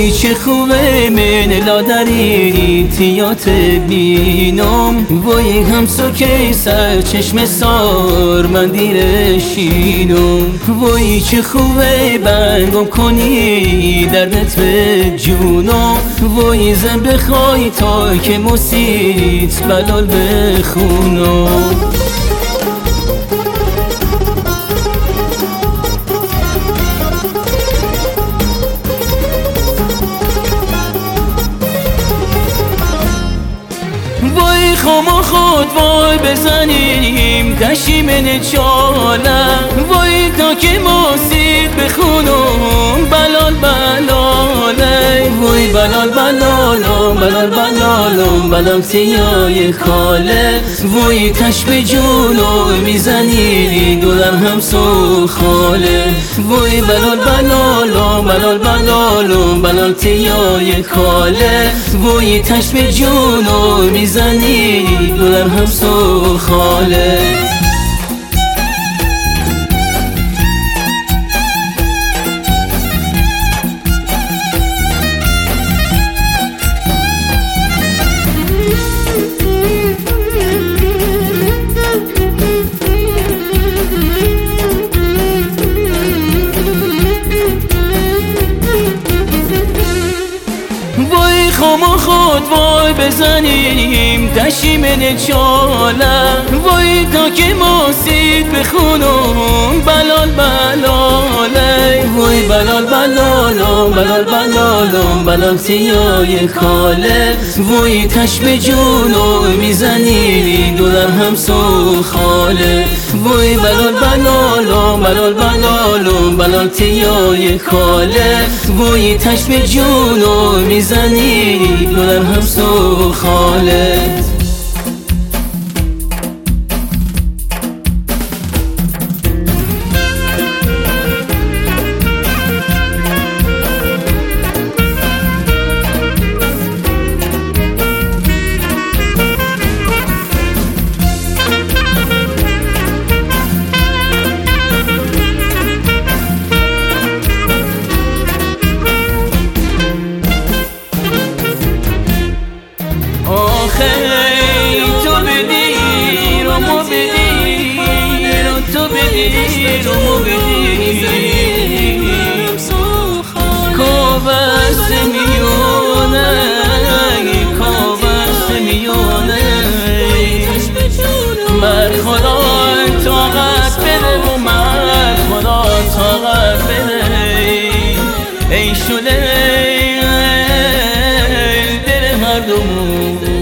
وای چه خوبه من لادری تیات بینم، وای همسو که سر چشم سار من دیرشینم. وای چه خوبه بنگم کنی دردت به جونم، وای زن بخوای تا که مسیت بلال بخونم. وای خما خود وای بزنیم کشی من چاله، وای تا که مسید بخونم بلال بلاله. وای بلال بلالم بلال بلالم بلال سیای خاله، وای تش به جونو میزنی دلم همسو خاله. وای بلال بلالم بلال بلالم بلال سیای خاله، وای تش به جونو میزنی دلم همسو خاله. وای خما خود وای بزنیم تشی من چاله، وای تا که مسید بخونم بلال بلاله. وای بلال بلالم بلال بلالم بلال سیای خاله، وای تش به جونو میزنی دلم همسو خاله. وای بلال بلالم بلال بلالم بلال سیای خاله، وای تش به جونو میزنی دلم همسو خاله. تو بدی رو مو بدی رو تو بدی رو مو بدی کابست میونه کابست میونه مرد خدا طاقت بده و مرد خدا طاقت بده. ای شده دل هر دومون